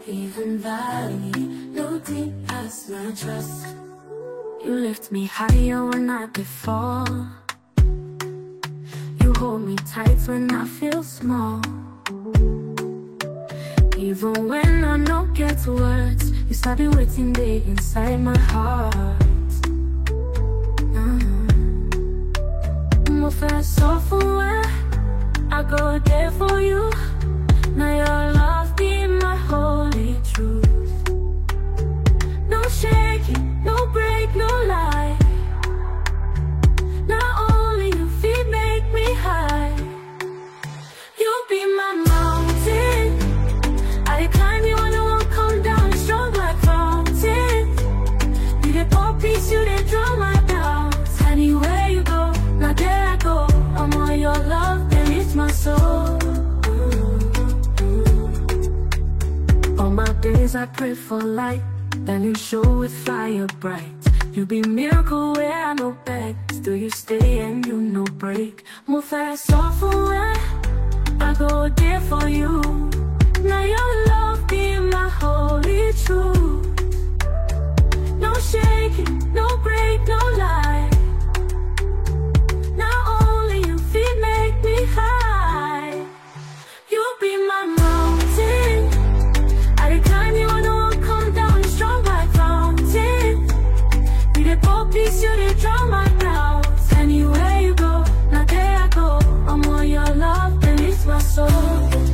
even valley, no deep past my trust. You lift me higher when not before. You hold me tight when I feel small. Even when I don't get words, you started waiting there inside my heart. Mo fẹ́ sọ fún ẹ, I go there for you. Now your love be my holy truth. No shaking, no break, no lie. Not only you feet make me high. You be my mountain. I dey climb you and I won't come down. Strong like fountain. You dey pour peace, you dey draw my doubts. Anywhere you go, now there I go. I'm on your love, then it's my soul. All my days I pray for light, then you show with fire bright. You be miracle where I no beg, still you stay and you no break. Mo fẹ́ sọ fún ẹ, I go there for you. Now your love be my holy truth. No shaking, no break, no lie. Not only you feet make me high. You be my mountain. I dey climb you and I won't come down. Strong like fountain. You dey pour peace, you dey draw my doubts. Anywhere you go, now there I go. I'm on your love, then it's my soul.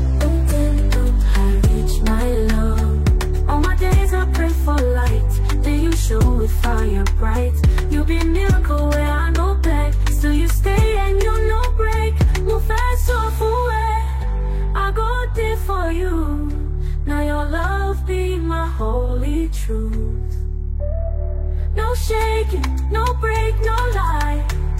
I reach my love. All my days I pray for light, then you show with fire bright. You be miracle where I no beg, still you stay and you no break. Mo fẹ́ sọ fún ẹ, I go there for you. Now your love be my holy truth. No shaking, no break, no lie.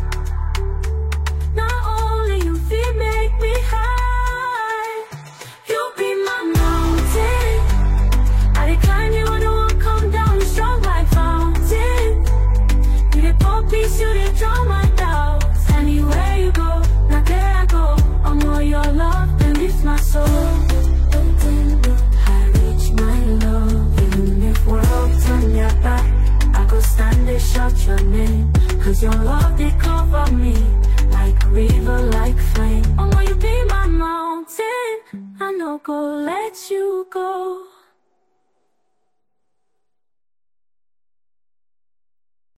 Not only you feet make me high. You be my mountain. I dey climb you and I won't come down. Strong like fountain. You dey pour peace, you dey draw my doubts. Anywhere you go, now there I go. I'm on your love, then it's my soul. I reach my love. Even if world turn your back, I go stand and shout your name. Cause your love, they cover me like a river, like flame. Oh, will you be my mountain? I no go let you go.